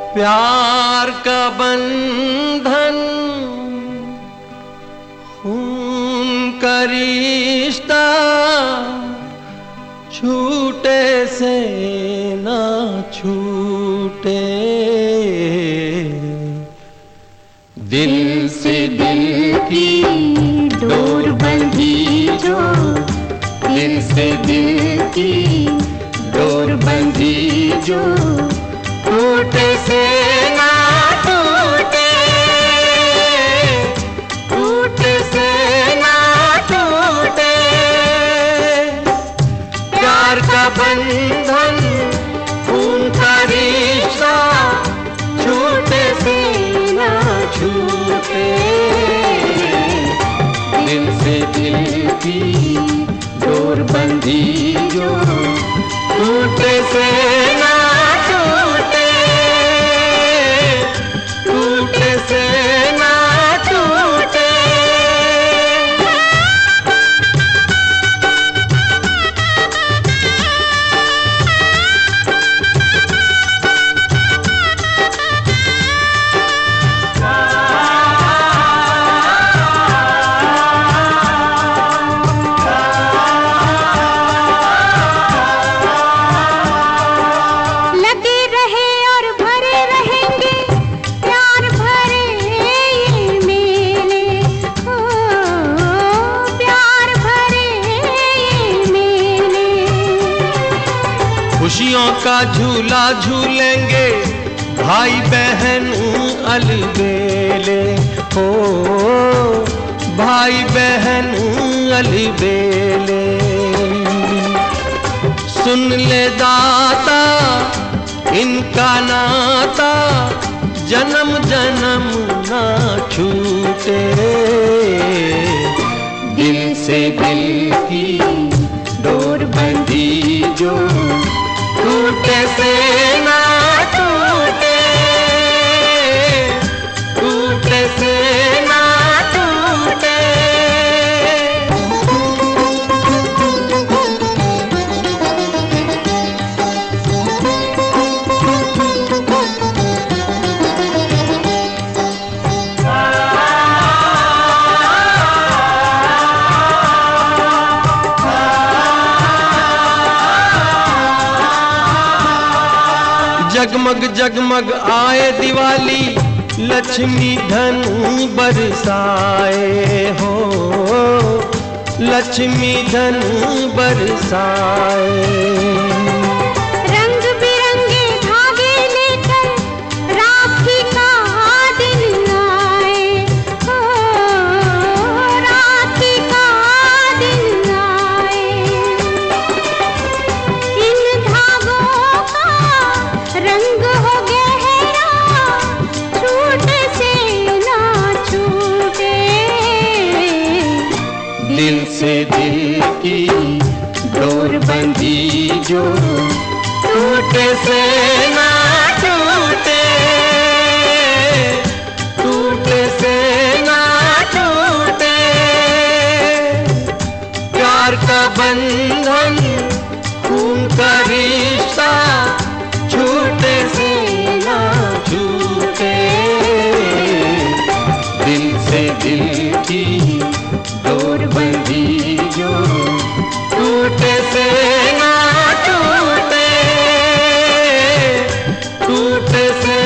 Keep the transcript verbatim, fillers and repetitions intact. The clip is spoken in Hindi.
प्यार का बंधन खून का रिश्ता छूटे से ना छूटे। दिल से दिल की डोर बंधी जो, दिल से दिल की डोर बंधी जो, टूटे से ना टूटे, टूटे से ना टूटे। प्यार का बंधन खून का रिश्ता छूटे से ना छूटे। दिल से दिल की डोर बंधी जो, टूटे से ना टूटे, टूटे से ना टूटे। खुशियों का झूला झूलेंगे भाई बहन अलबेले, हो भाई बहन अलबेले। सुन ले दाता इनका नाता जन्म जन्म ना छूटे। दिल से दिल की डोर बंधी जो, टूटे से ना टूटे, टूटे से ना टूटे। जगमग जगमग आए दिवाली, लक्ष्मी धन बरसाए, हो लक्ष्मी धन बरसाए। रंग बिरंगे धागे लेकर राखी का दिन आए, हो राखी का दिन आए। इन धागों का रंग हो गहरा, छूटे से ना छूटे। दिल से दिल की डोर बंधी जो, टूटे से ना टूटे, टूटे से ना टूटे। प्यार का बंधन खून का रिश्ता छूटे से ना छूटे। दिल से दिल की डोर बंधी जो, टूटे से ना टूटे, टूटे से